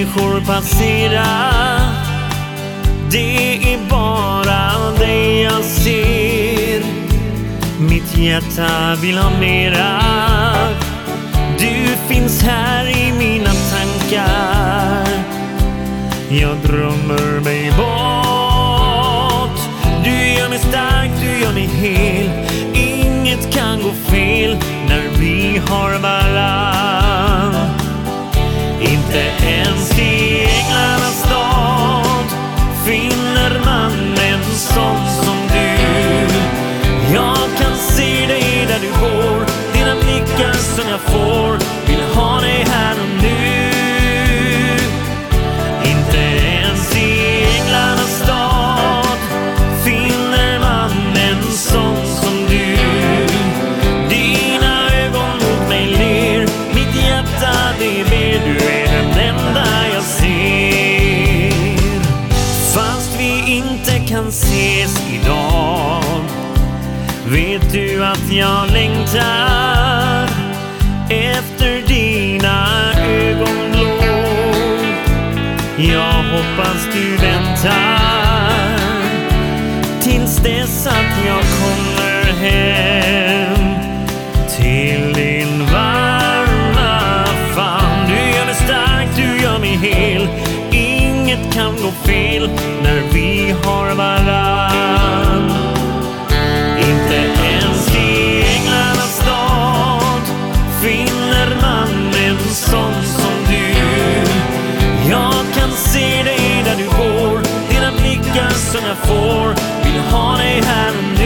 människor passera. Det är bara dig jag ser. Mitt hjärta vill ha mera. Du finns här i mina tankar. Jag drömmer mig bort. Du gör mig stark, du gör mig hel. Inget kan gå fel när vi har varann. Inte ens i änglarnas stad finner man en sån som du. Jag kan se dig där du går. Dina blickar som jag får vill ha dig här och nu. Inte ens i änglarnas stad finner man en sån som du. Dina ögon mot mig ler. Mitt hjärta det ber. Du är den enda jag ser. Fast vi inte kan ses idag, vet du att jag längtar efter dina ögonblå. Jag hoppas du väntar tills dess att jag kommer hem till din varma famn. Du gör mig stark, du gör mig hel. Inget kan gå fel när vi har varann. Inte ens i änglarnas stad finner man en sån som du. Jag kan se dig där du går. Dina blickar som jag får vill ha dig här och nu.